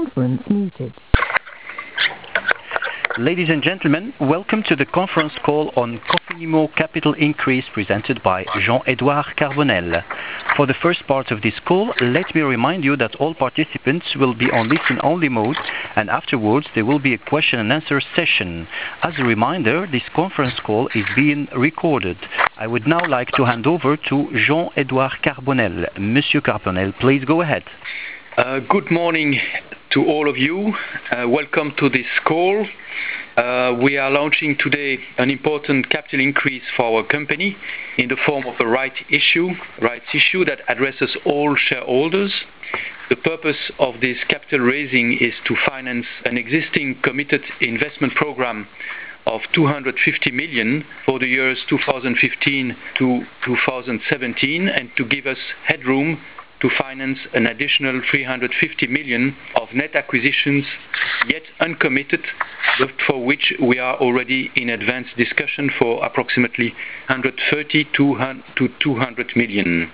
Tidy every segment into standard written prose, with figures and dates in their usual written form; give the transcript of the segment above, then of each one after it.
Conference muted. Ladies and gentlemen, welcome to the conference call on Cofinimmo capital increase presented by Jean-Edouard Carbonel. For the first part of this call, let me remind you that all participants will be on listen-only mode, and afterwards there will be a question and answer session. As a reminder, this conference call is being recorded. I would now like to hand over to Jean-Edouard Carbonel. Monsieur Carbonel, please go ahead. Good morning to all of you. Welcome to this call. We are launching today an important capital increase for our company in the form of a rights issue that addresses all shareholders. The purpose of this capital raising is to finance an existing committed investment program of 250 million for the years 2015 to 2017 and to give us headroom to finance an additional 350 million of net acquisitions yet uncommitted, but for which we are already in advanced discussion for approximately 130 to 200 million.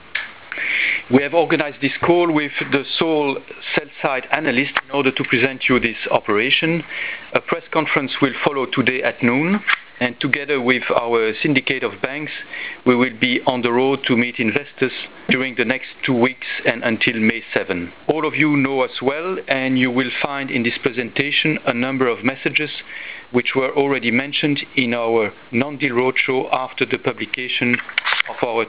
We have organized this call with the sole sell-side analyst in order to present you this operation. A press conference will follow today at noon, and together with our syndicate of banks, we will be on the road to meet investors during the next 2 weeks and until May 7. All of you know us well, and you will find in this presentation a number of messages which were already mentioned in our non-deal roadshow after the publication of our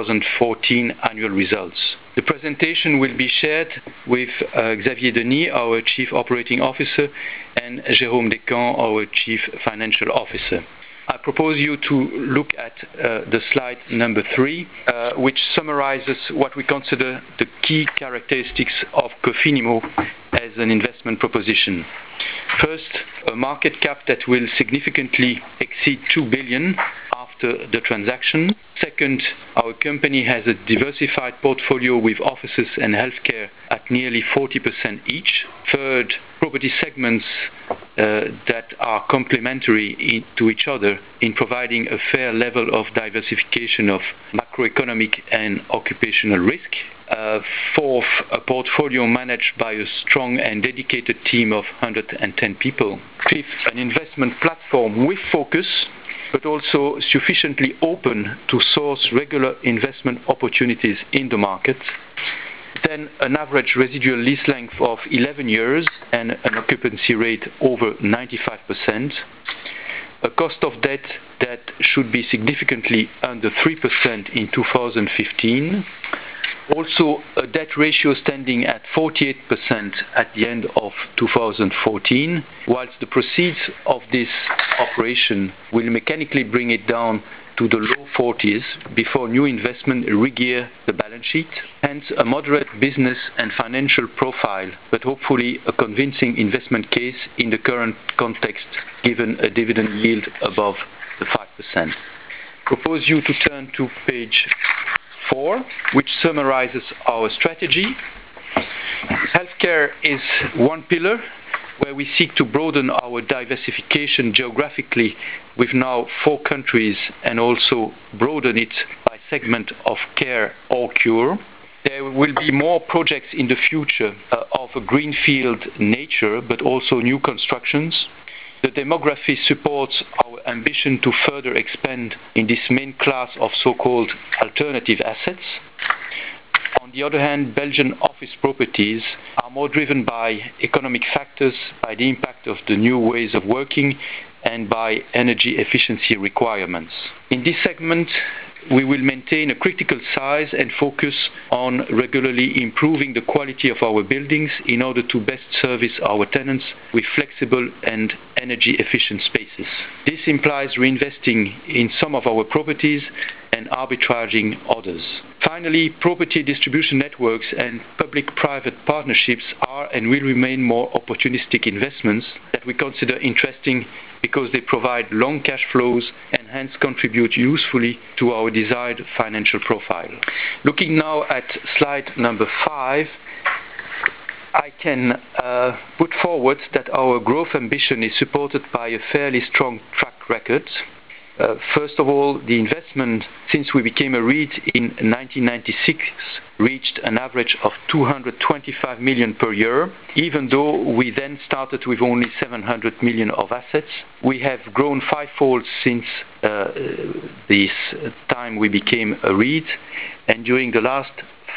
2014 annual results. The presentation will be shared with Xavier Denis, our Chief Operating Officer, and Jérôme Descamps, our Chief Financial Officer. I propose you to look at the slide number 3, which summarizes what we consider the key characteristics of Cofinimmo as an investment proposition. First, a market cap that will significantly exceed 2 billion after the transaction. Second, our company has a diversified portfolio with offices and healthcare at nearly 40% each. Third, property segments that are complementary to each other in providing a fair level of diversification of macroeconomic and occupational risk. Fourth, a portfolio managed by a strong and dedicated team of 110 people. Fifth, an investment platform with focus, but also sufficiently open to source regular investment opportunities in the market. Then an average residual lease length of 11 years and an occupancy rate over 95%. A cost of debt that should be significantly under 3% in 2015. Also a debt ratio standing at 48% at the end of 2014, whilst the proceeds of this operation will mechanically bring it down to the low 40s before new investment re-gear the balance sheet. Hence a moderate business and financial profile, but hopefully a convincing investment case in the current context given a dividend yield above the 5%. Propose you to turn to page 4, which summarizes our strategy. Healthcare is one pillar where we seek to broaden our diversification geographically with now 4 countries and also broaden it by segment of care or cure. There will be more projects in the future of a greenfield nature, but also new constructions. The demography supports our ambition to further expand in this main class of so-called alternative assets. On the other hand, Belgian office properties are more driven by economic factors, by the impact of the new ways of working, and by energy efficiency requirements. In this segment, we will maintain a critical size and focus on regularly improving the quality of our buildings in order to best service our tenants with flexible and energy efficient spaces. This implies reinvesting in some of our properties and arbitraging others. Finally, property distribution networks and public-private partnerships are and will remain more opportunistic investments that we consider interesting because they provide long cash flows and hence contribute usefully to our desired financial profile. Looking now at slide number 5, I can put forward that our growth ambition is supported by a fairly strong track record. First of all, the investment since we became a REIT in 1996 reached an average of 225 million per year, even though we then started with only 700 million of assets. We have grown fivefold since this time we became a REIT, and during the last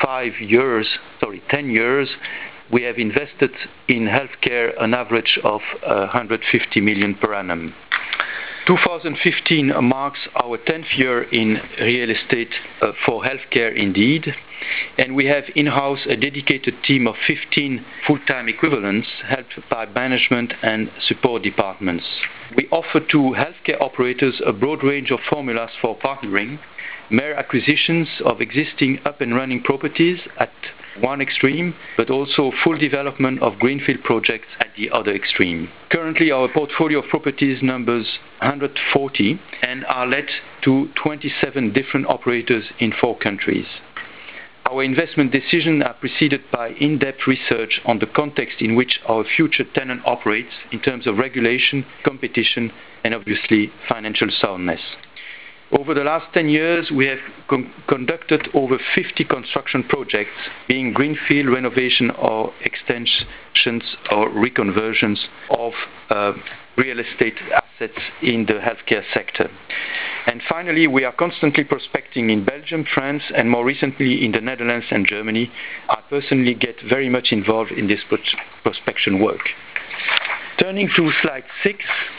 10 years, we have invested in healthcare an average of 150 million per annum. 2015 marks our 10th year in real estate for healthcare indeed, and we have in-house a dedicated team of 15 full-time equivalents helped by management and support departments. We offer to healthcare operators a broad range of formulas for partnering, mere acquisitions of existing up-and-running properties at one extreme, but also full development of greenfield projects at the other extreme. Currently, our portfolio of properties numbers 140 and are let to 27 different operators in 4 countries. Our investment decisions are preceded by in-depth research on the context in which our future tenant operates in terms of regulation, competition, and obviously financial soundness. Over the last 10 years, we have conducted over 50 construction projects, being greenfield renovation or extensions or reconversions of real estate assets in the healthcare sector. And finally, we are constantly prospecting in Belgium, France, and more recently in the Netherlands and Germany. I personally get very much involved in this prospection work. Turning to slide 6,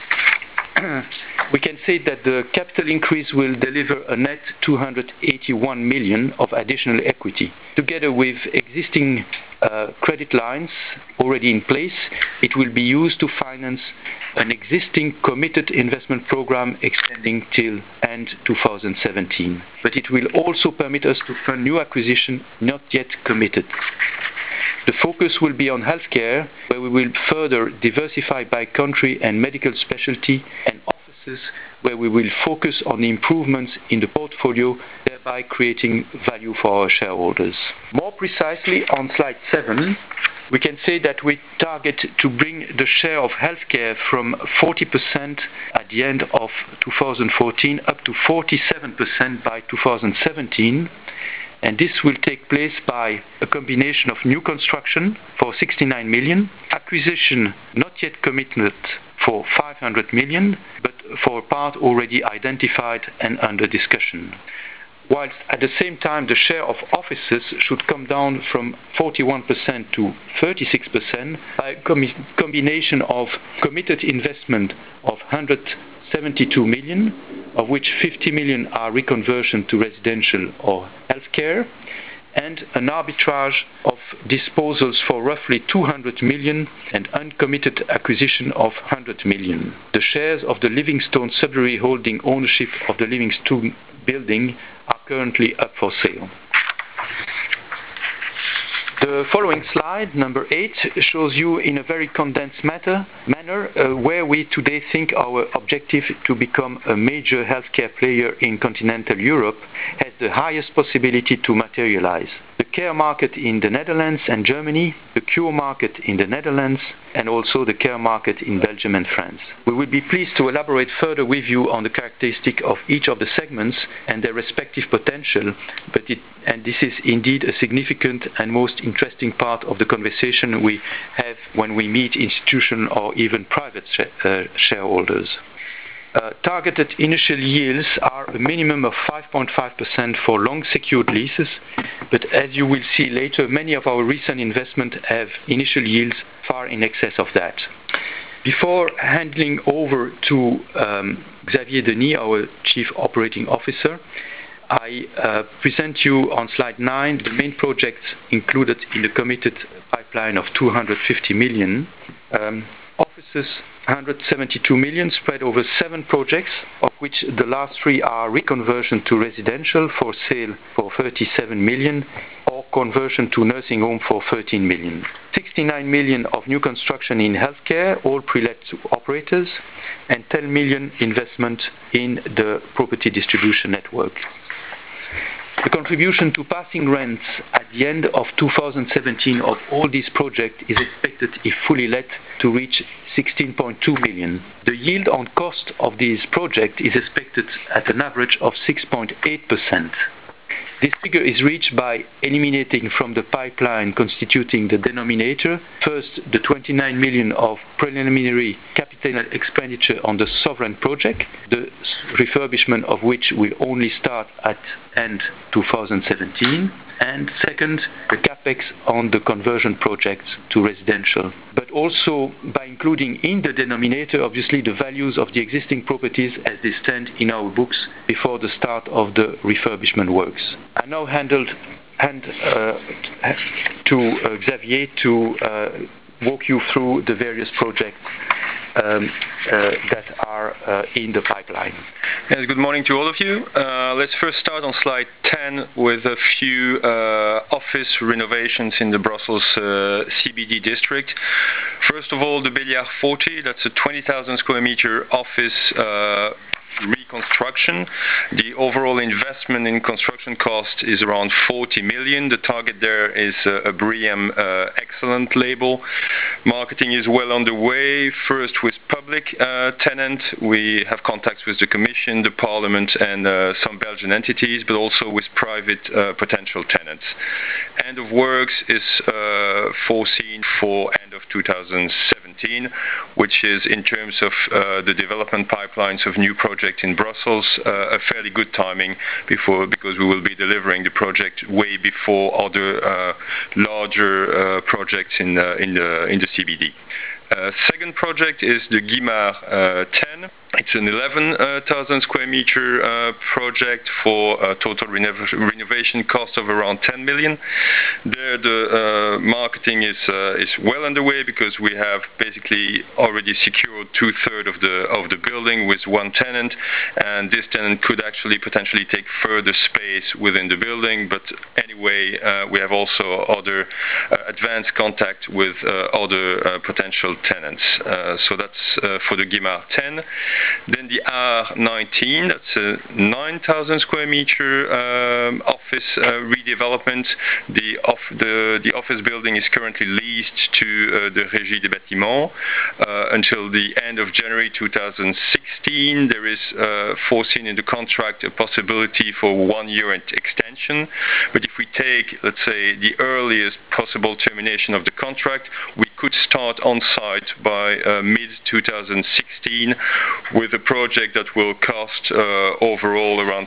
we can say that the capital increase will deliver a net 281 million of additional equity. Together with existing credit lines already in place, it will be used to finance an existing committed investment program extending till end 2017. But it will also permit us to fund new acquisition not yet committed. The focus will be on healthcare, where we will further diversify by country and medical specialty, and offices where we will focus on the improvements in the portfolio, thereby creating value for our shareholders. More precisely, on slide 7, we can say that we target to bring the share of healthcare from 40% at the end of 2014 up to 47% by 2017. And this will take place by a combination of new construction for 69 million, acquisition not yet committed for 500 million, but for a part already identified and under discussion. Whilst at the same time the share of offices should come down from 41% to 36% by a combination of committed investment of 172 million, of which 50 million are reconversion to residential or healthcare, and an arbitrage of disposals for roughly 200 million and uncommitted acquisition of 100 million. The shares of the Livingstone subsidiary holding ownership of the Livingstone building are currently up for sale. The following slide, number 8, shows you in a very condensed manner where we today think our objective to become a major healthcare player in continental Europe has the highest possibility to materialize. The care market in the Netherlands and Germany, the cure market in the Netherlands, and also the care market in Belgium and France. We will be pleased to elaborate further with you on the characteristic of each of the segments and their respective potential, and this is indeed a significant and most interesting part of the conversation we have when we meet institutional or even private shareholders. Targeted initial yields are a minimum of 5.5% for long secured leases, but as you will see later, many of our recent investments have initial yields far in excess of that. Before handing over to Xavier Denis, our Chief Operating Officer, I present you on slide 9 the main projects included in the committed pipeline of 250 million. Offices, 172 million spread over 7 projects, of which the last 3 are reconversion to residential for sale for 37 million or conversion to nursing home for 13 million. 69 million of new construction in healthcare, all pre-let to operators, and 10 million investment in the property distribution network. The contribution to passing rents at the end of 2017 of all these projects is expected, if fully let, to reach 16.2 million. The yield on cost of this project is expected at an average of 6.8%. This figure is reached by eliminating from the pipeline constituting the denominator, first the 29 million of preliminary capital expenditure on the Sovereign project, the refurbishment of which will only start at end 2017, and second, the capex on the conversion projects to residential. But also by including in the denominator, obviously, the values of the existing properties as they stand in our books before the start of the refurbishment works. I now hand to Xavier to walk you through the various projects that are in the pipeline. Yes, good morning to all of you. Let's first start on slide 10 with a few office renovations in the Brussels CBD district. First of all, the Béliard 40, that's a 20,000 square meter office reconstruction. The overall investment in construction cost is around 40 million. The target there is a BREEAM excellent label. Marketing is well underway, first with public tenant. We have contacts with the Commission, the Parliament and some Belgian entities, but also with private potential tenants. End of works is foreseen for end of 2017, which is in terms of the development pipelines of new projects in Brussels, a fairly good timing because we will be delivering the project way before other larger projects in the CBD. Second project is the Guimard 10. It's an 11,000 square meter project for a total renovation cost of around 10 million. There the marketing is well underway because we have basically already secured 2/3 of the building with one tenant, and this tenant could actually potentially take further space within the building. But anyway, we have also other advanced contact with other potential tenants. So that's for the Guimard 10. Then the R19, that's a 9,000 square meter office redevelopment. The office building is currently leased to the Régie des Bâtiments until the end of January 2016. There is foreseen in the contract a possibility for 1 year extension. But if we take, let's say, the earliest possible termination of the contract, we could start on site by mid-2016 with a project that will cost overall around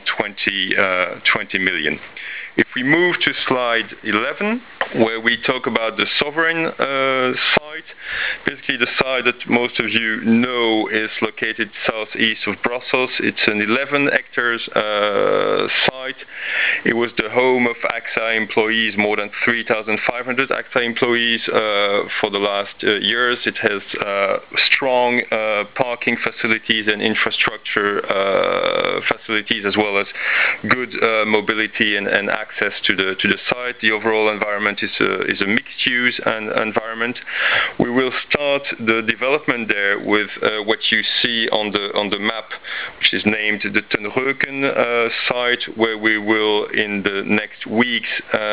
20 million. If we move to slide 11, where we talk about the Sovereign site, basically the site that most of you know is located southeast of Brussels. It's an 11 hectares site. It was the home of AXA employees, more than 3,500 AXA employees for the last years. It has strong parking facilities and infrastructure facilities, as well as good mobility and access to the site. The overall environment is a mixed-use environment. We will start the development there with what you see on the map, which is named the Ten Reuken site, where we will in the next weeks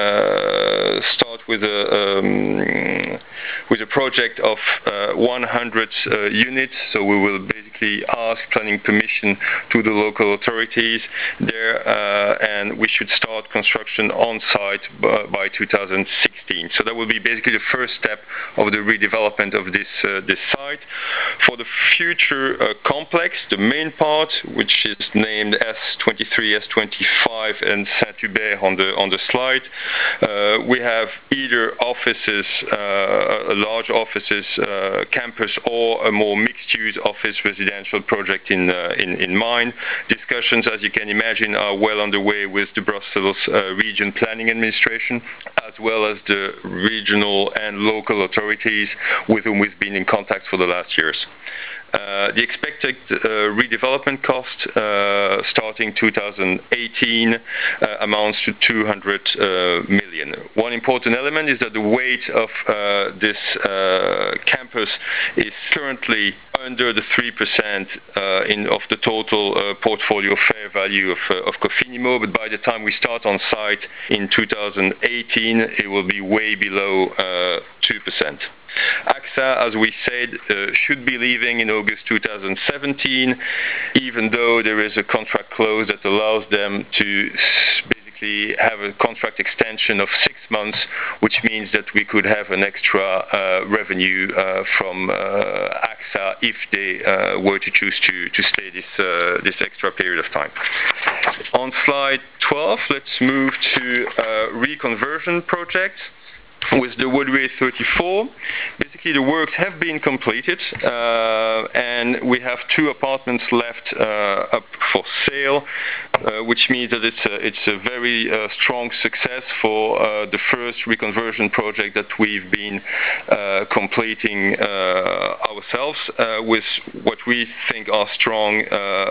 start with a project of 100 units. So we will basically ask planning permission to the local authorities there, and we should start construction on site by 2016. So that will be basically the first step of the redevelopment of this site. For the future complex, the main part, which is named S23, S25, and Saint-Hubert on the slide, we have either offices, large offices, campus, or a more mixed-use office residential project in mind. Discussions, as you can imagine, are well underway with the Brussels Region Planning Administration, as well as the regional and local authorities with whom we've been in contact for the last years. The expected redevelopment cost starting 2018 amounts to 200 million. One important element is that the weight of this campus is currently under the 3% of the total portfolio fair value of Cofinimmo, but by the time we start on site in 2018, it will be way below 2%. AXA, as we said, should be leaving in August 2017, even though there is a contract clause that allows them to basically have a contract extension of 6 months, which means that we could have an extra revenue from AXA if they were to choose to stay this extra period of time. On slide 12, let's move to reconversion projects. With the Woodway 34, basically the works have been completed, and we have 2 apartments left up for sale, which means that it's a very strong success for the first reconversion project that we've been completing ourselves with what we think are strong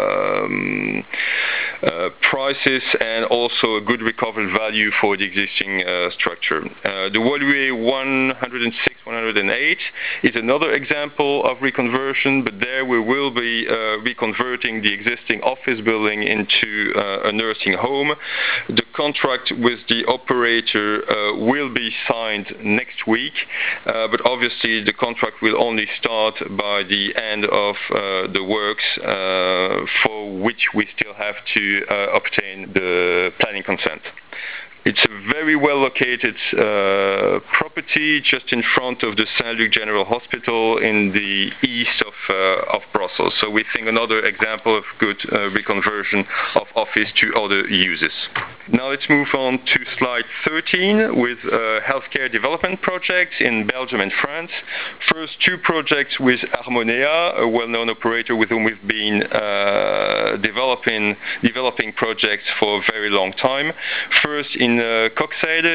prices and also a good recovered value for the existing structure. The Woodway 106, 108 is another example of reconversion, but there we will be reconverting the existing office building into a nursing home. The contract with the operator will be signed next week, but obviously the contract will only start by the end of the works, for which we still have to obtain the planning consent. It's a very well located property just in front of the Saint-Luc General Hospital in the east of Brussels. So we think another example of good reconversion of office to other uses. Now let's move on to slide 13 with healthcare development projects in Belgium and France. First 2 projects with Harmonia, a well-known operator with whom we've been developing projects for a very long time. First in Kokzijde,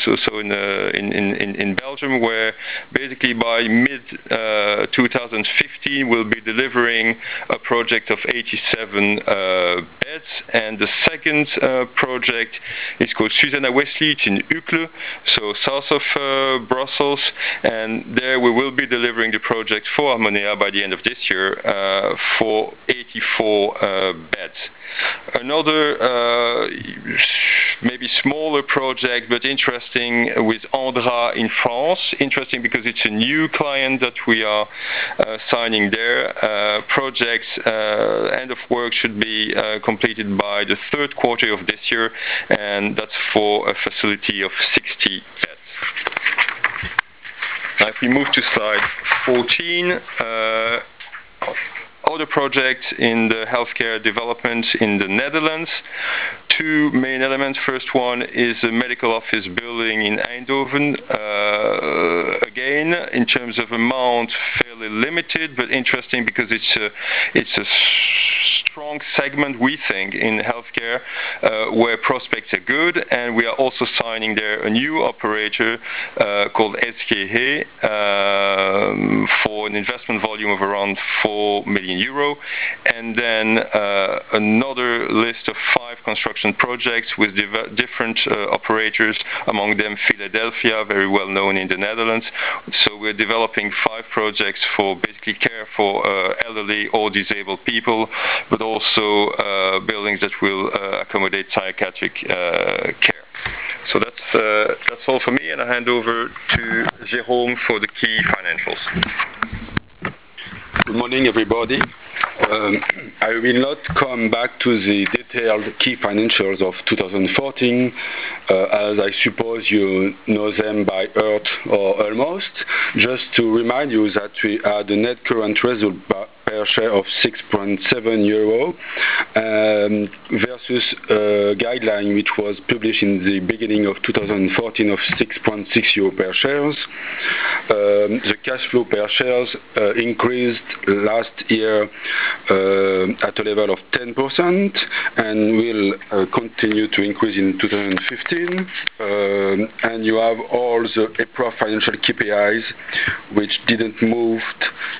in Belgium, where basically by mid 2015 we'll be delivering a project of 87 beds, and the second project is called Susanna Wesley. It's in Uccle, so south of Brussels, and there we will be delivering the project for Harmonia by the end of this year for 84 beds. Another maybe smaller project but interesting with Andra in France. Interesting because it's a new client that we are signing there. Projects end of work should be completed by the 3rd quarter of this year, and that's for a facility of 60 beds. Now if we move to slide 14, other projects in the healthcare development in the Netherlands. 2 main elements. First one is a medical office building in Eindhoven. Again, in terms of amount, fairly limited, but interesting because it's a strong segment, we think, in healthcare where prospects are good, and we are also signing there a new operator called SGH for an investment volume of around 4 million euro, and then another list of 5 construction projects with different operators, among them Philadelphia, very well known in the Netherlands. So we're developing 5 projects for basically care for elderly or disabled people, but also buildings that will accommodate psychiatric care. So that's all for me, and I hand over to Jérôme for the key financials. Good morning, everybody. I will not come back to the detailed key financials of 2014, as I suppose you know them by heart or almost. Just to remind you that we had a net current result per share of 6.7 euro versus a guideline which was published in the beginning of 2014 of 6.6 euro per shares. The cash flow per shares increased last year at a level of 10% and will continue to increase in 2015. And you have all the EPRA financial KPIs which didn't move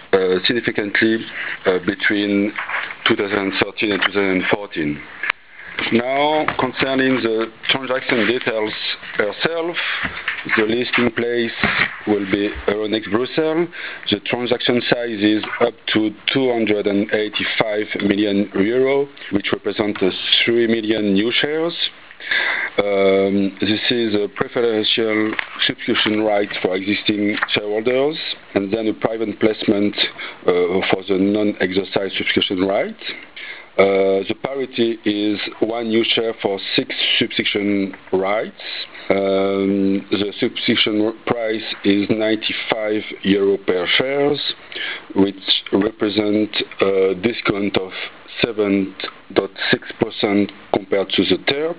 significantly between 2013 and 2014. Now, concerning the transaction details herself, the listing place will be Euronext Brussels. The transaction size is up to 285 million euro, which represents 3 million new shares. This is a preferential subscription right for existing shareholders, and then a private placement for the non-exercised subscription right. The parity is 1 new share for 6 subscription rights. The subscription price is 95 euro per shares, which represent a discount of 7.6% compared to the TERP.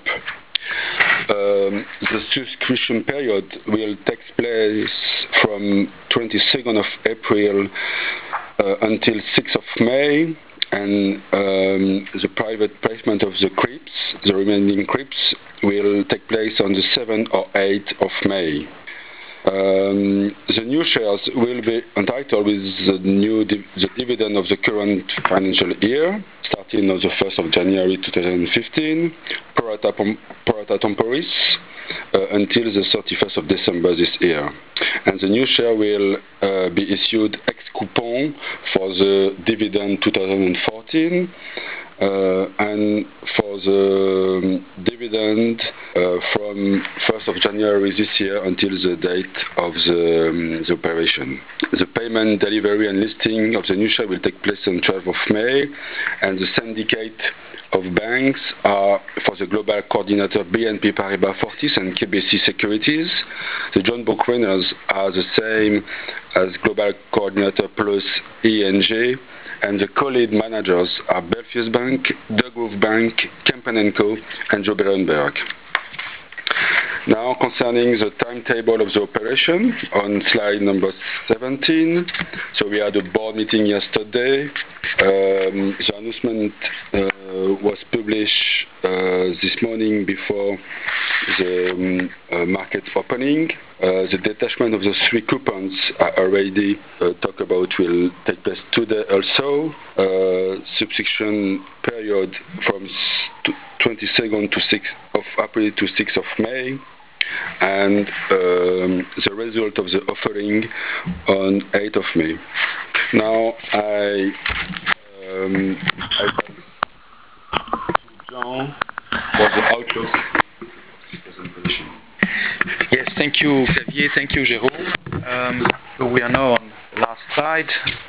The subscription period will take place from 22nd of April until 6th of May, and the private placement of the CRIPS, the remaining CRIPS, will take place on the 7th or 8th of May. The new shares will be entitled with the dividend of the current financial year, starting on the 1st of January 2015, pro rata temporis, until the 31st of December this year. And the new share will be issued ex-coupon for the dividend 2014, and for the dividend from 1st of January this year until the date of the operation. The payment, delivery and listing of the new share will take place on 12th of May, and the syndicate of banks are for the global coordinator BNP Paribas Fortis and KBC Securities. The joint book runners are the same as global coordinator plus ING, and the co-lead managers are Belfius Bank, Degroof Bank, Kempen & Co, and Joh. Berenberg. Now, concerning the timetable of the operation, on slide number 17. So we had a board meeting yesterday. The announcement was published this morning before the market opening. The detachment of the 3 coupons I already talked about will take place today also. Subscription period from 22nd to 6th of April to 6th of May. And the result of the offering on 8th of May. Now I Jean for the outlook presentation. Yes, thank you, Xavier. Thank you, Jérôme. So we are now on the last slide.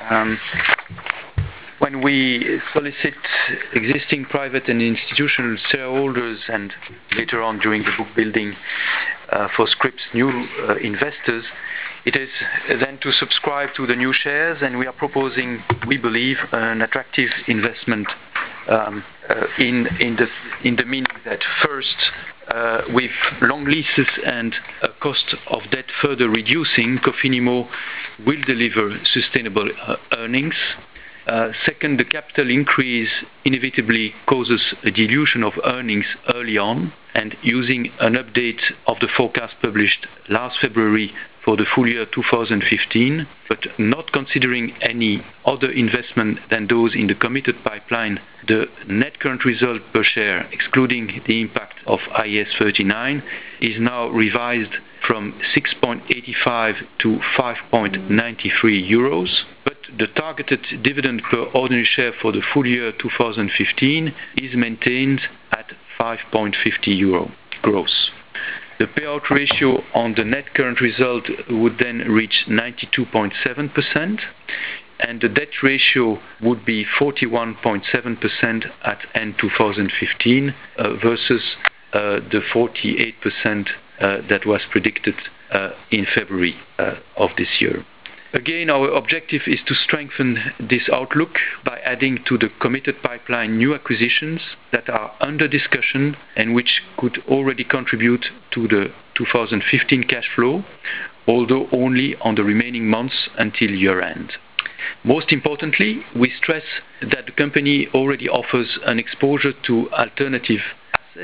When we solicit existing private and institutional shareholders, and later on during the book building for Scrip's new investors, it is then to subscribe to the new shares, and we are proposing, we believe, an attractive investment in the meaning that first, with long leases and a cost of debt further reducing, Cofinimmo will deliver sustainable earnings. Second, the capital increase inevitably causes a dilution of earnings early on, and using an update of the forecast published last February for the full year 2015, but not considering any other investment than those in the committed pipeline, the net current result per share, excluding the impact of IAS 39, is now revised from 6.85 to 5.93 euros. But the targeted dividend per ordinary share for the full year 2015 is maintained at 5.50 euro gross. The payout ratio on the net current result would then reach 92.7%, and the debt ratio would be 41.7% at end 2015 versus the 48% that was predicted in February of this year. Again, our objective is to strengthen this outlook by adding to the committed pipeline new acquisitions that are under discussion and which could already contribute to the 2015 cash flow, although only on the remaining months until year-end. Most importantly, we stress that the company already offers an exposure to alternative assets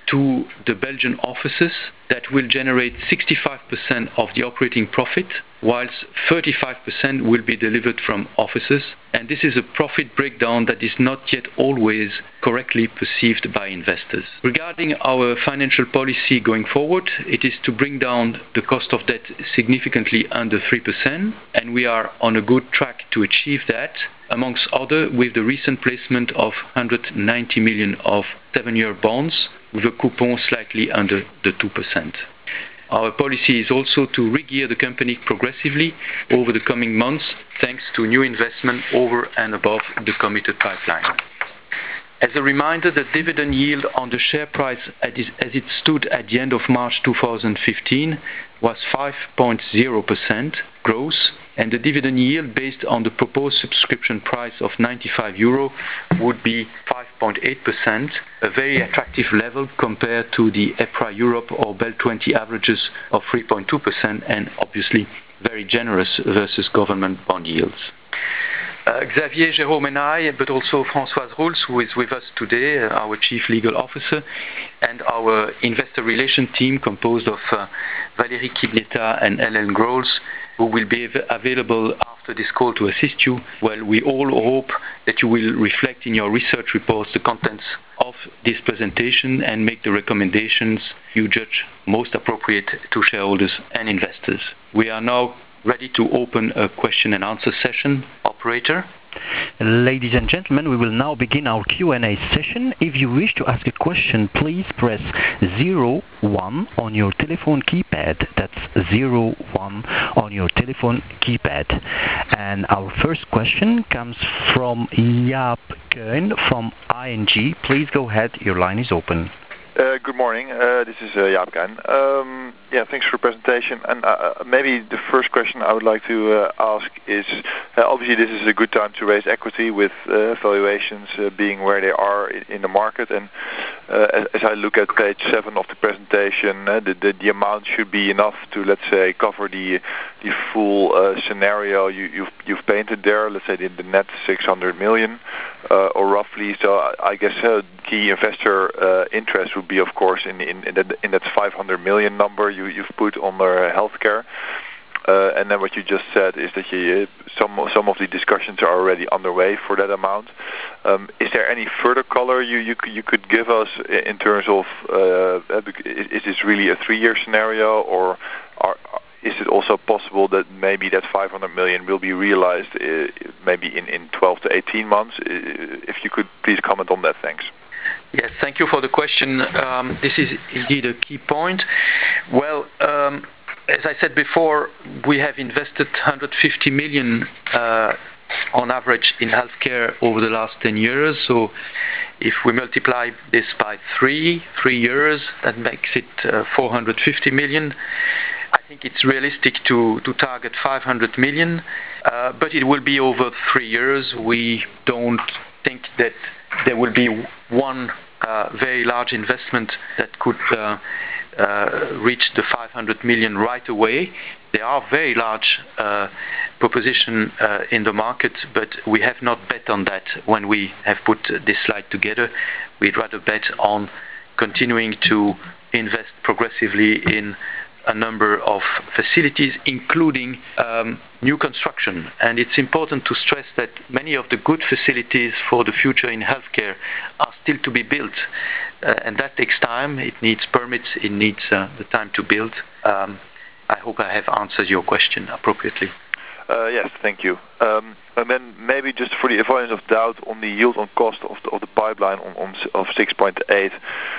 to the Belgian offices that will generate 65% of the operating profit, whilst 35% will be delivered from offices. And this is a profit breakdown that is not yet always correctly perceived by investors. Regarding our financial policy going forward, it is to bring down the cost of debt significantly under 3%, and we are on a good track to achieve that, amongst other with the recent placement of 190 million of 7-year bonds with a coupon slightly under the 2%. Our policy is also to re-gear the company progressively over the coming months, thanks to new investment over and above the committed pipeline. As a reminder, the dividend yield on the share price as it stood at the end of March 2015 was 5.0% gross, and the dividend yield based on the proposed subscription price of €95 would be 5.8%, a very attractive level compared to the EPRA Europe or BEL 20 averages of 3.2%, and obviously very generous versus government bond yields. Xavier, Jérôme and I, but also Françoise Roels, who is with us today, our Chief Legal Officer, and our investor relation team composed of Valérie Kidneta and Hélène Grols, who will be available after this call to assist you. Well, we all hope that you will reflect in your research reports the contents of this presentation and make the recommendations you judge most appropriate to shareholders and investors. We are now ready to open a question and answer session. Operator? Ladies and gentlemen, we will now begin our Q&A session. If you wish to ask a question, please press 01 on your telephone keypad. That's 01 on your telephone keypad. And our first question comes from Jaap Kuin from ING. Please go ahead. Your line is open. Good morning. This is Jaap Kuin. Thanks for the presentation. And maybe the first question I would like to ask is, obviously this is a good time to raise equity with valuations being where they are in the market. And as I look at page 7 of the presentation, the amount should be enough to, let's say, cover the full scenario you've painted there. Let's say the net 600 million or roughly. So I guess key investor interest would be, of course, in that 500 million number you've put on the healthcare. And then what you just said is that some of the discussions are already underway for that amount. Is there any further color you could give us in terms of is this really a 3-year scenario, or is it also possible that maybe that 500 million will be realized maybe in 12 to 18 months? If you could please comment on that. Thanks. Yes, thank you for the question. This is indeed a key point. Well, as I said before, we have invested 150 million on average in healthcare over the last 10 years. So if we multiply this by 3 years, that makes it 450 million. I think it's realistic to target 500 million, but it will be over 3 years. We don't think that there will be one very large investment that could reach the 500 million right away. There are very large propositions in the market, but we have not bet on that when we have put this slide together. We'd rather bet on continuing to invest progressively in a number of facilities, including new construction. And it's important to stress that many of the good facilities for the future in healthcare are still to be built. And that takes time. It needs permits. It needs the time to build. I hope I have answered your question appropriately. Yes, thank you. And then maybe just for the avoidance of doubt on the yield on cost of the pipeline of 6.8.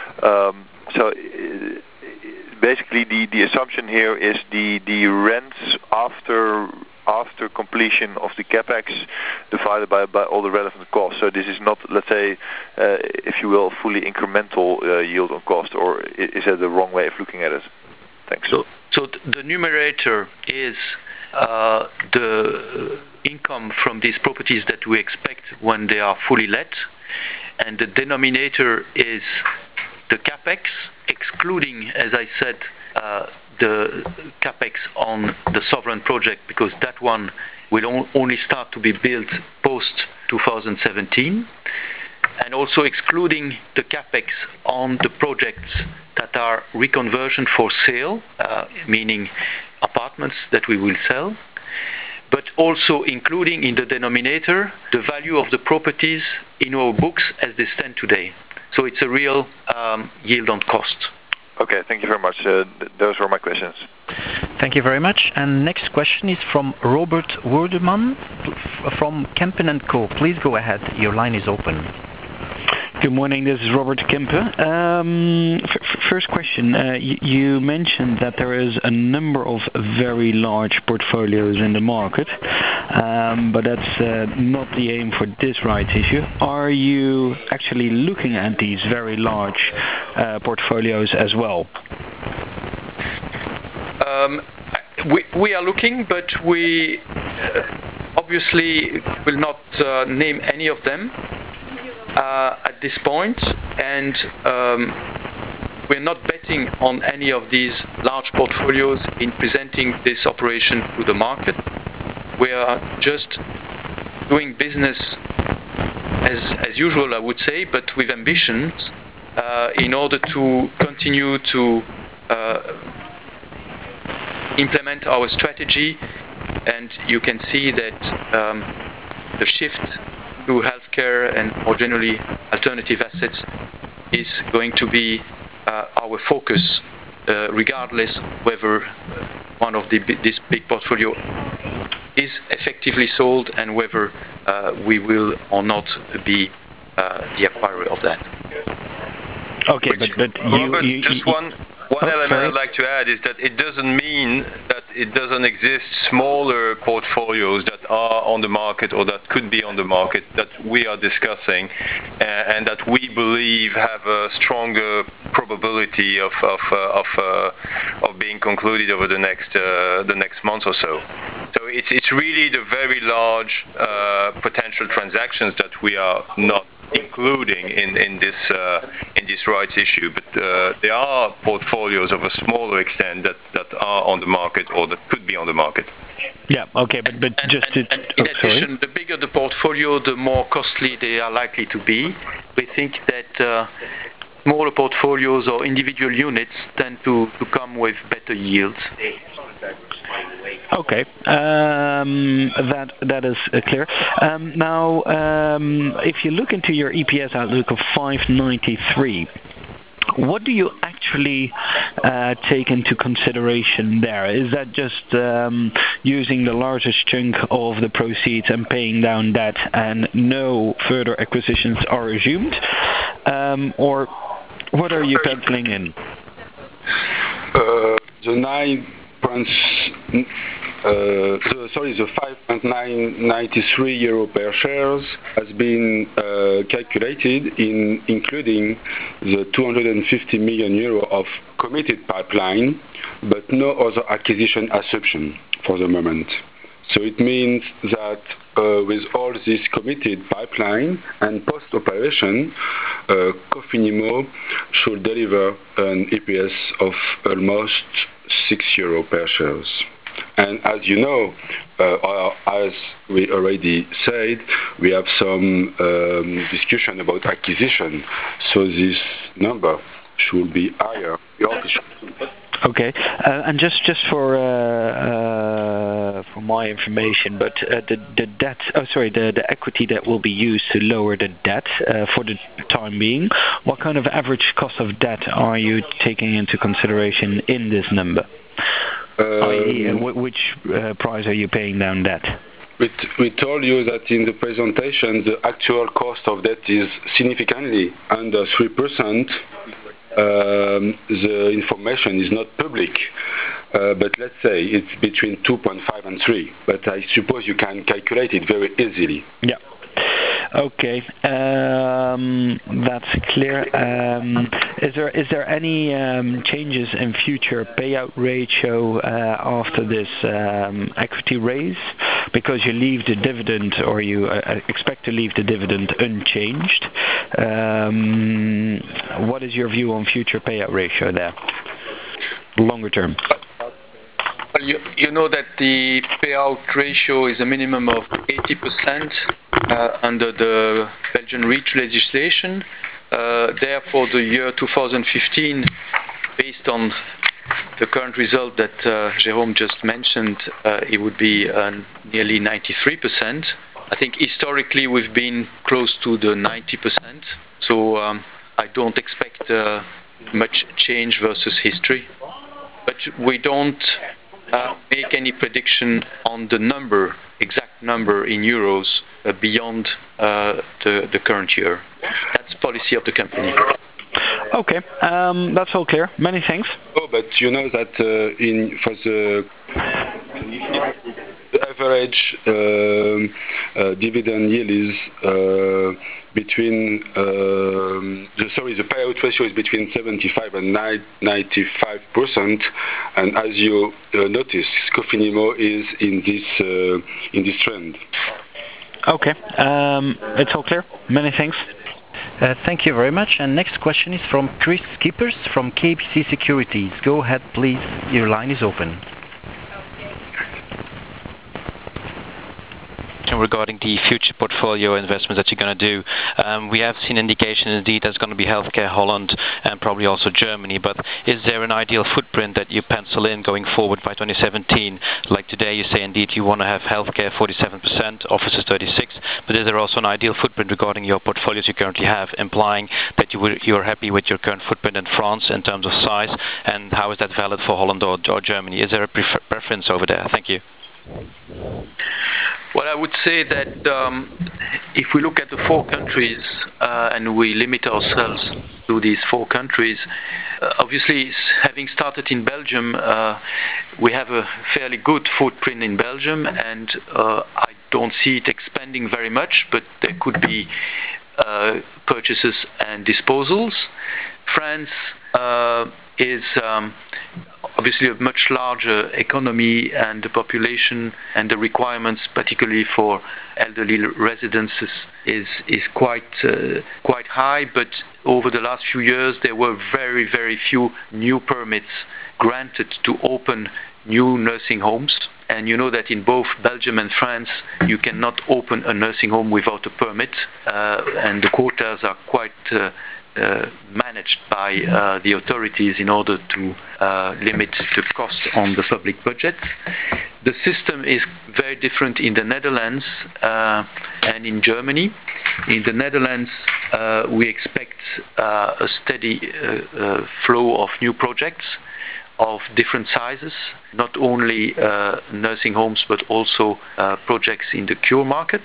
So basically the assumption here is the rents after completion of the capex divided by all the relevant costs. So this is not, let's say, if you will, fully incremental yield on cost, or is that the wrong way of looking at it? Thanks. So the numerator is the income from these properties that we expect when they are fully let, and the denominator is the capex, excluding, as I said, the capex on the Sovereign project, because that one will only start to be built post 2017. and also excluding the capex on the projects that are reconversion for sale, meaning apartments that we will sell, but also including in the denominator the value of the properties in our books as they stand today. So it's a real yield on cost. Okay, thank you very much. Those were my questions. Thank you very much. And next question is from Robert Woerdeman from Kempen & Co. Please go ahead. Your line is open. Good morning, this is Robert Kempen. First question, you mentioned that there is a number of very large portfolios in the market, but that's not the aim for this rights issue. Are you actually looking at these very large portfolios as well? We are looking, but we obviously will not name any of them at this point, and we're not betting on any of these large portfolios in presenting this operation to the market. We are just doing business as usual, I would say, but with ambitions in order to continue to implement our strategy. And you can see that the shift to healthcare and more generally alternative assets is going to be our focus, regardless whether one of this big portfolio is effectively sold and whether we will or not be the acquirer of that. Okay, but Robert, you just one element I'd like to add is that it doesn't mean that it doesn't exist smaller portfolios that are on the market or that could be on the market that we are discussing and that we believe have a stronger probability of being concluded over the next month or so. So it's really the very large potential transactions that we are not including in this rights issue, but there are portfolios of a smaller extent that are on the market or that could be on the market. Yeah, okay, but just to... In addition, the bigger the portfolio, the more costly they are likely to be. We think that smaller portfolios or individual units tend to come with better yields. Okay, that is clear. Now, if you look into your EPS outlook of 593, what do you actually take into consideration there? Is that just using the largest chunk of the proceeds and paying down debt and no further acquisitions are assumed? Or what are you penciling in? The 5.993 euro per shares has been calculated including the 250 million euro of committed pipeline, but no other acquisition assumption for the moment. So it means that with all this committed pipeline and post-operation, Cofinimmo should deliver an EPS of almost 6 euro per shares. And as you know, as we already said, we have some discussion about acquisition, so this number should be higher. Okay, and just for my information, but the equity that will be used to lower the debt for the time being, what kind of average cost of debt are you taking into consideration in this number? I.e., which price are you paying down debt? We told you that in the presentation the actual cost of debt is significantly under 3%. The information is not public, but let's say it's between 2.5 and 3. But I suppose you can calculate it very easily. Yeah. Okay, that's clear. Is there any changes in future payout ratio after this equity raise? Because you leave the dividend, or you expect to leave the dividend unchanged. What is your view on future payout ratio there, longer term? Well, you know that the payout ratio is a minimum of 80% under the Belgian REACH legislation. Therefore, the year 2015, based on the current result that Jérôme just mentioned, it would be nearly 93%. I think historically we've been close to the 90%, so I don't expect much change versus history. But we don't make any prediction on the exact number in euros beyond the current year. That's policy of the company. Okay, that's all clear. Many thanks. Oh, but you know that for the average dividend yield is between the payout ratio is between 75 and 95%, and as you notice, Cofinimmo is in this trend. Okay, it's all clear. Many thanks. Thank you very much. And next question is from Chris Skippers from KBC Securities. Go ahead, please. Your line is open. Regarding the future portfolio investments that you're going to do, we have seen indication indeed there's going to be healthcare Holland and probably also Germany, but is there an ideal footprint that you pencil in going forward by 2017? Like today you say indeed you want to have healthcare 47%, offices 36%, but is there also an ideal footprint regarding your portfolios you currently have, implying that you're happy with your current footprint in France in terms of size, and how is that valid for Holland or Germany? Is there a preference over there? Thank you. Well, I would say that if we look at the four countries and we limit ourselves to these four countries, obviously, having started in Belgium, we have a fairly good footprint in Belgium, and I don't see it expanding very much, but there could be purchases and disposals. France is obviously a much larger economy, and the population and the requirements, particularly for elderly residences, is quite high. But over the last few years, there were very few new permits granted to open new nursing homes. And you know that in both Belgium and France, you cannot open a nursing home without a permit, and the quotas are quite managed by the authorities in order to limit the cost on the public budget. The system is very different in the Netherlands and in Germany. In the Netherlands, we expect a steady flow of new projects of different sizes, not only nursing homes, but also projects in the cure market.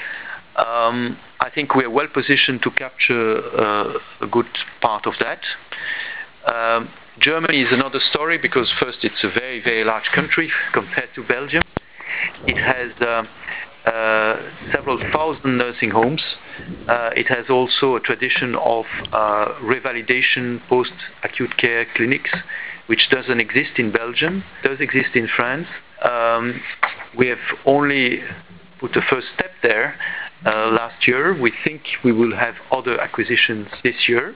I think we are well positioned to capture a good part of that. Germany is another story because first it's a very large country compared to Belgium. It has several thousand nursing homes. It has also a tradition of revalidation post-acute care clinics, which doesn't exist in Belgium, does exist in France. We have only put the first step there last year. We think we will have other acquisitions this year,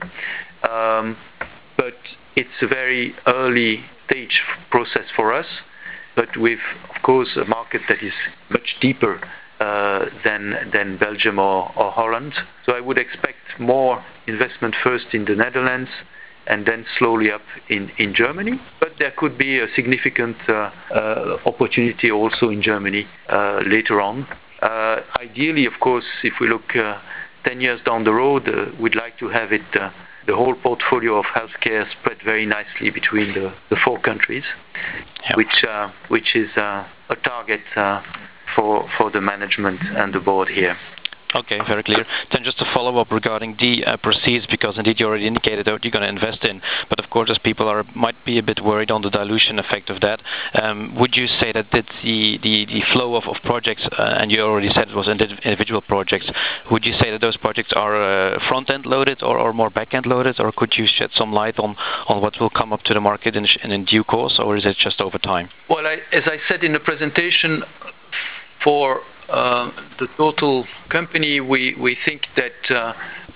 but it's a very early stage process for us, but with, of course, a market that is much deeper than Belgium or Holland. So I would expect more investment first in the Netherlands and then slowly up in Germany. But there could be a significant opportunity also in Germany later on. Ideally, of course, if we look 10 years down the road, we'd like to have it the whole portfolio of healthcare spread very nicely between the four countries, which is a target for the management and the board here. Okay, very clear. Then just a follow-up regarding the proceeds, because indeed you already indicated what you're going to invest in, but of course as people might be a bit worried on the dilution effect of that, would you say that the flow of projects, and you already said it was individual projects, would you say that those projects are front-end loaded or more back-end loaded, or could you shed some light on what will come up to the market in due course, or is it just over time? Well, as I said in the presentation, for the total company, we think that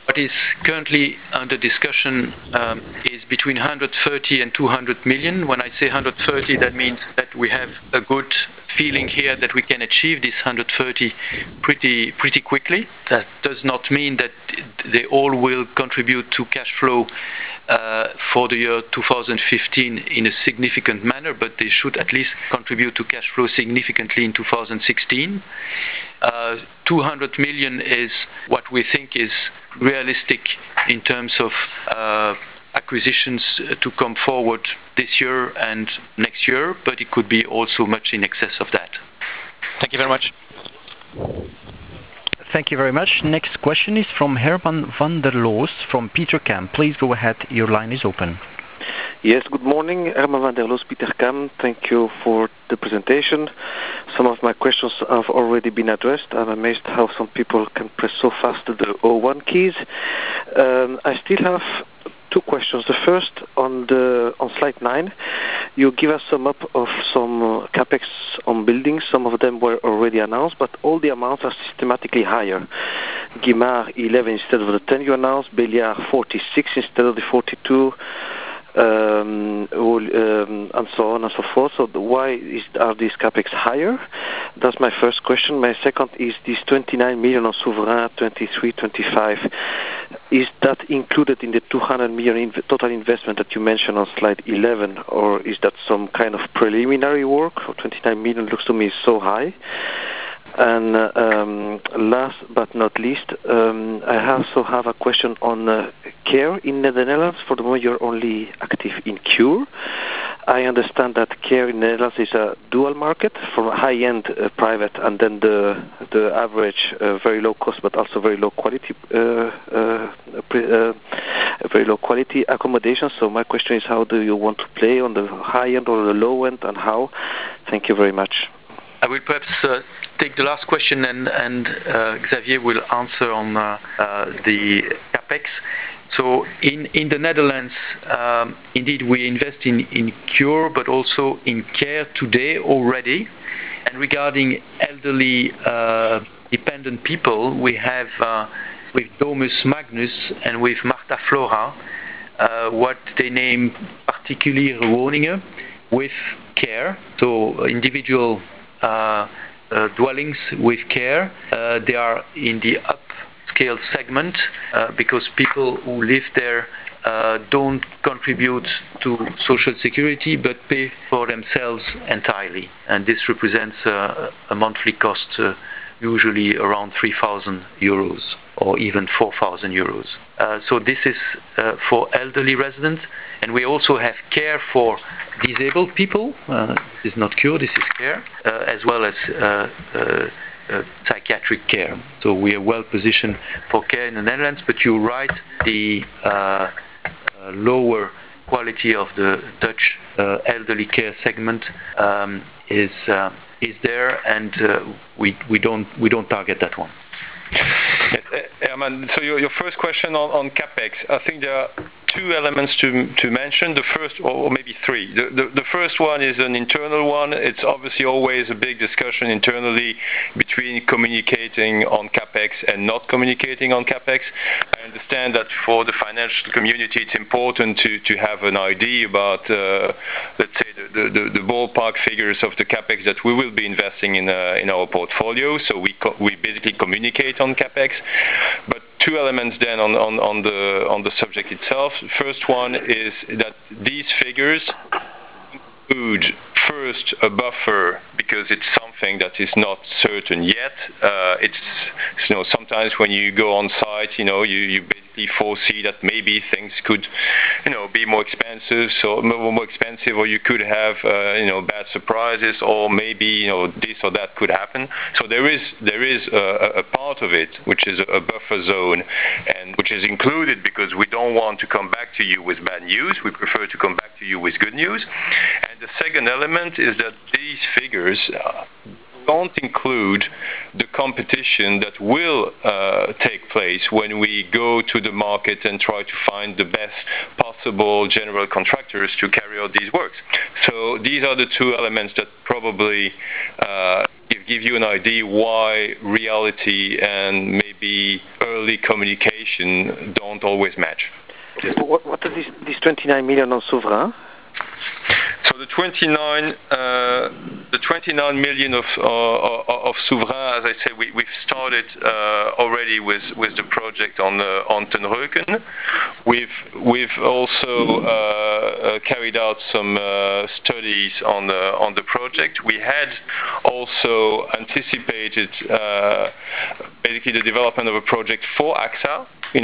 what is currently under discussion is between 130 and 200 million. When I say 130, that means that we have a good feeling here that we can achieve this 130 pretty quickly. That does not mean that they all will contribute to cash flow for the year 2015 in a significant manner, but they should at least contribute to cash flow significantly in 2016. 200 million is what we think is realistic in terms of acquisitions to come forward this year and next year, but it could be also much in excess of that. Thank you very much. Thank you very much. Next question is from Herman van der Loos from Petercam. Please go ahead. Your line is open. Yes, good morning. Herman van der Loos, Petercam. Thank you for the presentation. Some of my questions have already been addressed. I'm amazed how some people can press so fast the O1 keys. I still have two questions. The first, on slide 9, you give us sum up of some capex on buildings. Some of them were already announced, but all the amounts are systematically higher. Guimard 11 instead of the 10 you announced, Béliard 46 instead of the 42, and so on and so forth. So why are these capex higher? That's my first question. My second is this 29 million on Souverain 23-25. Is that included in the 200 million total investment that you mentioned on slide 11, or is that some kind of preliminary work? 29 million looks to me so high. And last but not least, I also have a question on care in the Netherlands. For the moment, you're only active in cure. I understand that care in the Netherlands is a dual market for high-end private, and then the average very low cost but also very low quality accommodation. So my question is, how do you want to play on the high end or the low end, and how? Thank you very much. I will perhaps take the last question, and Xavier will answer on the capex. So in the Netherlands, indeed we invest in cure, but also in care today already. And regarding elderly dependent people, we have with Domus Magnus and with Marta Flora what they name particuliere woningen with care. So individual dwellings with care. They are in the upscale segment because people who live there don't contribute to social security but pay for themselves entirely, and this represents a monthly cost usually around 3,000 euros or even 4,000 euros. So this is for elderly residents, and we also have care for disabled people. This is not cure, this is care, as well as psychiatric care. So we are well positioned for care in the Netherlands, but you're right, the lower quality of the Dutch elderly care segment is there, and we don't target that one. Herman, so your first question on capex, I think there are two elements to mention. The first, or maybe three. The first one is an internal one. It's obviously always a big discussion internally between communicating on capex and not communicating on capex. I understand that for the financial community it's important to have an idea about, let's say, the ballpark figures of the capex that we will be investing in our portfolio. So we basically communicate on capex. But two elements then on the subject itself. First one is that these figures include first a buffer because it's something that is not certain yet. It's sometimes when you go on site, you basically foresee that maybe things could be more expensive, or you could have bad surprises, or maybe this or that could happen. So there is a part of it which is a buffer zone, and which is included because we don't want to come back to you with bad news. We prefer to come back to you with good news. And the second element is that these figures don't include the competition that will take place when we go to the market and try to find the best possible general contractors to carry out these works. So these are the two elements that probably give you an idea why reality and maybe early communication don't always match. What are these 29 million on Souverain? So the 29 million of Souverain, as I said, we've started already with the project on Tenreuken. We've also carried out some studies on the project. We had also anticipated basically the development of a project for AXA,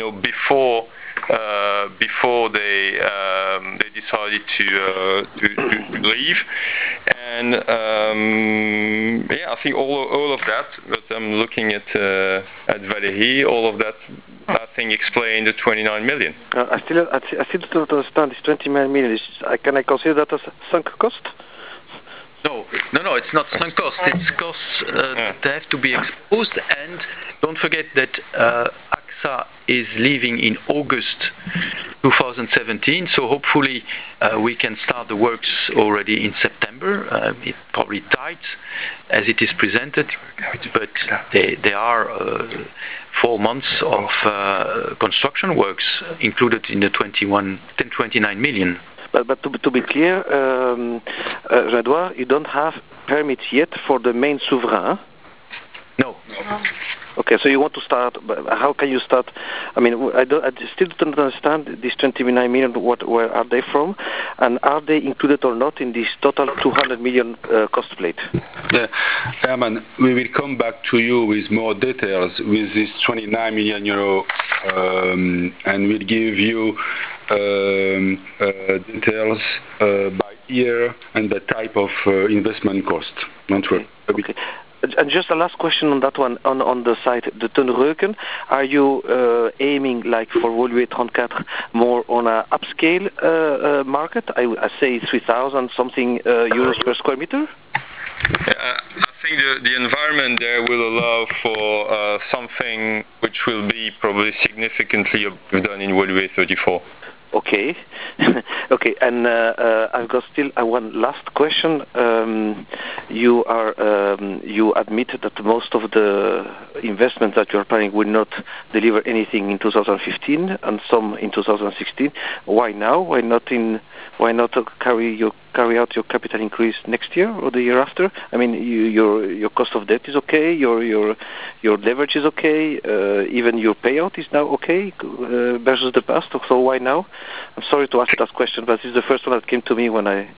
before they decided to leave, and I think all of that. But I'm looking at Valérie. All of that, I think, explained the 29 million. I still don't understand this 29 million. Can I consider that as sunk cost? No, it's not sunk cost. It's costs that have to be exposed. And don't forget that AXA is leaving in August 2017, so hopefully we can start the works already in September. It's probably tight as it is presented, but there are 4 months of construction works included in the 29 million. But to be clear, Edouard, you don't have permits yet for the main Souverain? No. Okay, so you want to start, but how can you start? I mean, I still don't understand these 29 million, where are they from? And are they included or not in this total 200 million cost plate? Yeah, Herman, we will come back to you with more details with this 29 million euro, and we'll give you details by year and the type of investment cost. Don't worry. Okay. And just a last question on that one, on the site, the Tenreuken. Are you aiming, like for Woluwe 34, more on a upscale market? I say 3,000 something euros per square meter? I think the environment there will allow for something which will be probably significantly done in Woluwe 34. Okay. Okay, and I've got still one last question. You admit that most of the investments that you're planning will not deliver anything in 2015 and some in 2016. Why now? Why not carry out your capital increase next year or the year after? I mean, your cost of debt is okay, your leverage is okay, even your payout is now okay versus the past. So why now? I'm sorry to ask that question, but this is the first one that came to me when I.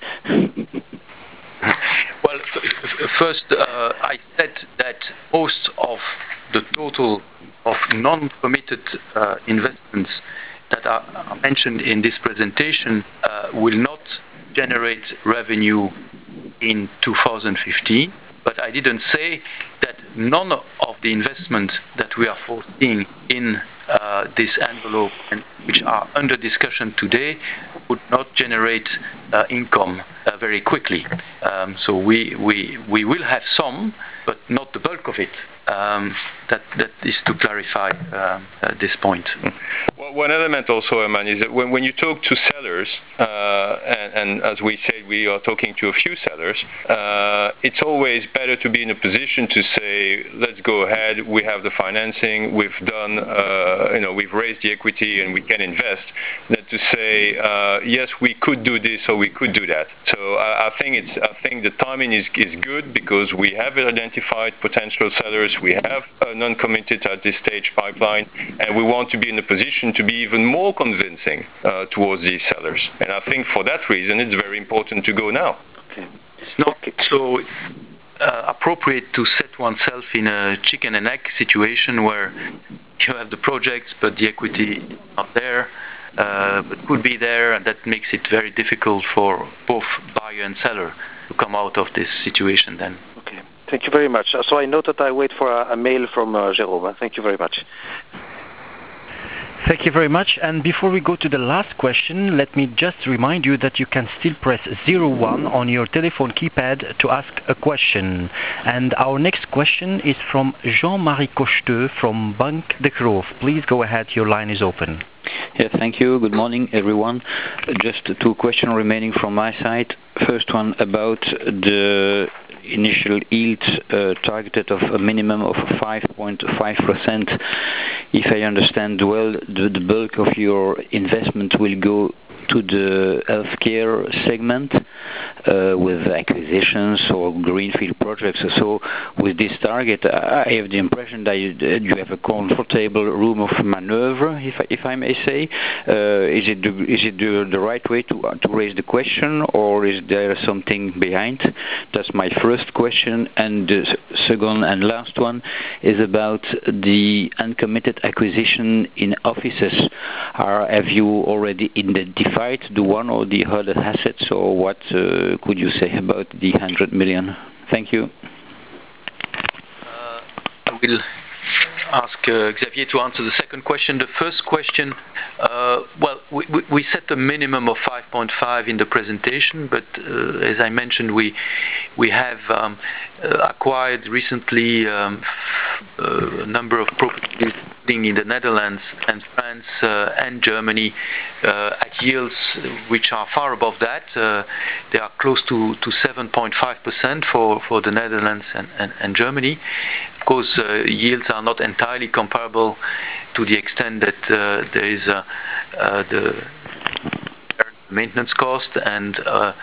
Well, first, I said that most of the total of non-committed investments that are mentioned in this presentation will not generate revenue in 2015, but I didn't say that none of the investments that we are foreseeing in this envelope and which are under discussion today would not generate income very quickly. So we will have some, but not the bulk of it. That is to clarify this point. Well, one element also, Herman, is that when you talk to sellers, and as we said, we are talking to a few sellers, it's always better to be in a position to say, let's go ahead, we have the financing, we've done, we've raised the equity and we can invest, than to say, yes, we could do this or we could do that. So I think the timing is good because we have identified potential sellers, we have a non-committed at this stage pipeline, and we want to be in a position to be even more convincing towards these sellers. And I think for that reason, it's very important to go now. Okay. It's not so appropriate to set oneself in a chicken and egg situation where you have the projects, but the equity is not there, but could be there, and that makes it very difficult for both buyer and seller to come out of this situation then. Okay. Thank you very much. So I note that I wait for a mail from Jérôme. Thank you very much. Thank you very much. And before we go to the last question, let me just remind you that you can still press 01 on your telephone keypad to ask a question. And our next question is from Jean-Marie Cocheteux from Banque de Grove. Please go ahead, your line is open. Yes, thank you. Good morning, everyone. Just two questions remaining from my side. First one about the initial yield targeted of a minimum of 5.5%. If I understand well, the bulk of your investment will go to the healthcare segment with acquisitions or greenfield projects. So with this target, I have the impression that you have a comfortable room of maneuver, if I may say. Is it the right way to raise the question, or is there something behind? That's my first question. And the second and last one is about the uncommitted acquisition in offices. Have you already identified the one or the other assets, or what could you say about the 100 million? Thank you. I will ask Xavier to answer the second question. The first question, well, we set a minimum of 5.5 in the presentation, but as I mentioned, we have acquired recently a number of properties in the Netherlands and France and Germany at yields which are far above that. They are close to 7.5% for the Netherlands and Germany. Of course, yields are not entirely comparable to the extent that there is the maintenance cost and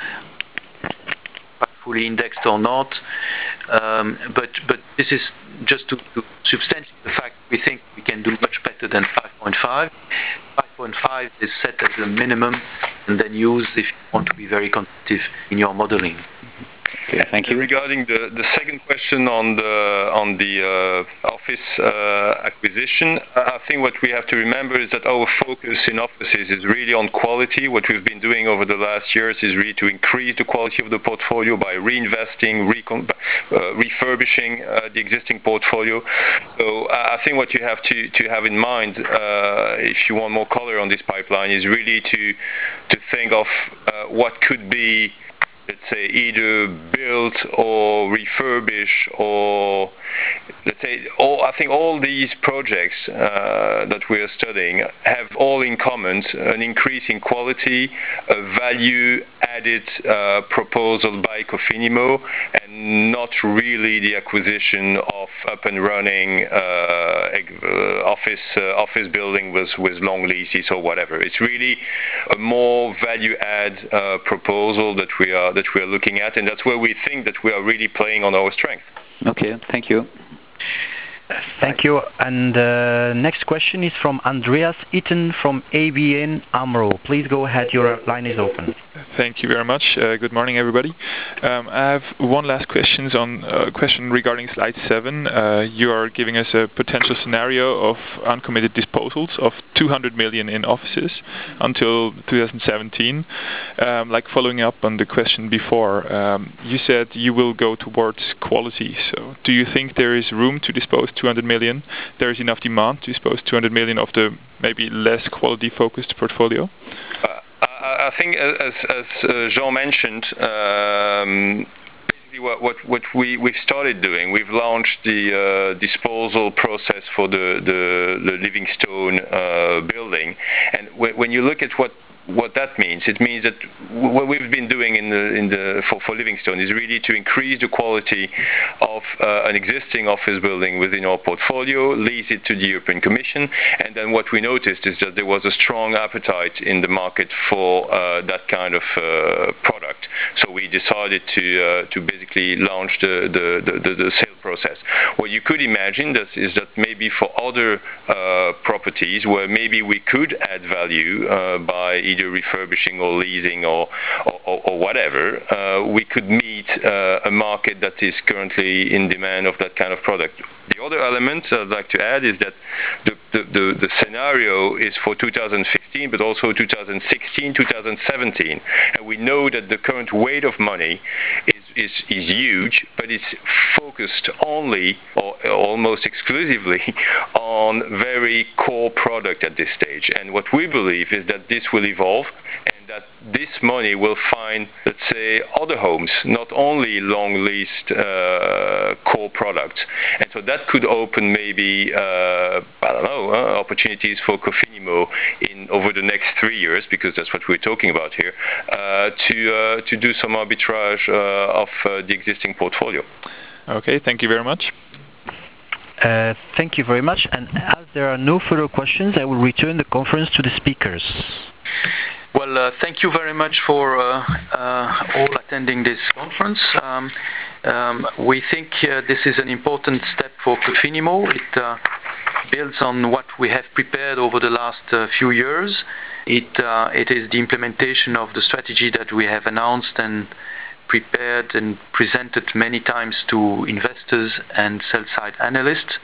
fully indexed or not. But this is just to substantiate the fact we think we can do much better than 5.5. 5.5 is set as a minimum and then used if you want to be very competitive in your modeling. Okay, thank you. Regarding the second question on the office acquisition, I think what we have to remember is that our focus in offices is really on quality. What we've been doing over the last years is really to increase the quality of the portfolio by reinvesting, refurbishing the existing portfolio. So I think what you have to have in mind, if you want more color on this pipeline, is really to think of what could be, let's say, either built or refurbish, or let's say, I think all these projects that we are studying have all in common an increase in quality, a value-added proposal by Cofinimmo, and not really the acquisition of up-and-running office building with long leases or whatever. It's really a more value-add proposal that we are looking at, and that's where we think that we are really playing on our strength. Okay, thank you. Thank you. And next question is from Andreas Itten from ABN AMRO. Please go ahead, your line is open. Thank you very much. Good morning, everybody. I have one last question regarding slide 7. You are giving us a potential scenario of uncommitted disposals of 200 million in offices until 2017. Like following up on the question before, you said you will go towards quality. So do you think there is room to dispose 200 million? There is enough demand to dispose 200 million of the maybe less quality-focused portfolio? I think, as Jean mentioned, basically what we've started doing, we've launched the disposal process for the Livingstone building, and when you look at what that means, it means that what we've been doing for Livingstone is really to increase the quality of an existing office building within our portfolio, lease it to the European Commission, and then what we noticed is that there was a strong appetite in the market for that kind of product. So we decided to basically launch the sale process. What you could imagine is that maybe for other properties where maybe we could add value by either refurbishing or leasing or whatever, we could meet a market that is currently in demand of that kind of product. The other element I'd like to add is that the scenario is for 2015, but also 2016, 2017, and we know that the current weight of money is is huge, but it's focused only or almost exclusively on very core product at this stage. And what we believe is that this will evolve, and that this money will find, let's say, other homes, not only long-leased core products. And so that could open maybe, opportunities for Cofinimmo over the next 3 years, because that's what we're talking about here, to do some arbitrage of the existing portfolio. Okay, thank you very much. Thank you very much. And as there are no further questions, I will return the conference to the speakers. Well, thank you very much for all attending this conference. We think this is an important step for Cofinimmo. It builds on what we have prepared over the last few years. It is the implementation of the strategy that we have announced and prepared and presented many times to investors and sell-side analysts.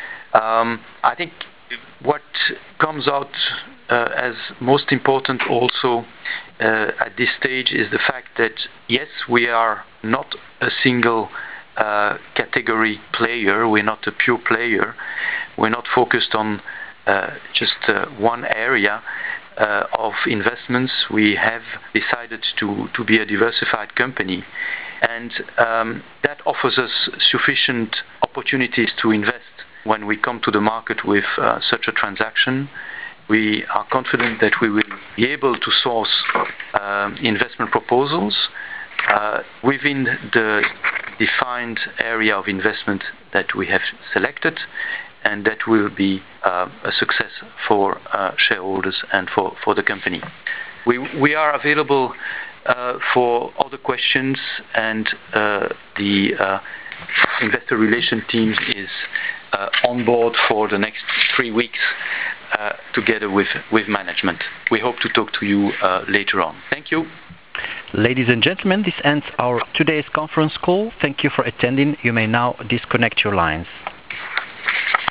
I think what comes out as most important also at this stage is the fact that, yes, we are not a single category player. We're not a pure player. We're not focused on just one area of investments. We have decided to be a diversified company, and that offers us sufficient opportunities to invest when we come to the market with such a transaction. We are confident that we will be able to source investment proposals within the defined area of investment that we have selected, and that will be a success for shareholders and for the company. We are available for other questions, and the investor relation team is on board for the next 3 weeks together with management. We hope to talk to you later on. Thank you. Ladies and gentlemen, this ends our today's conference call. Thank you for attending. You may now disconnect your lines.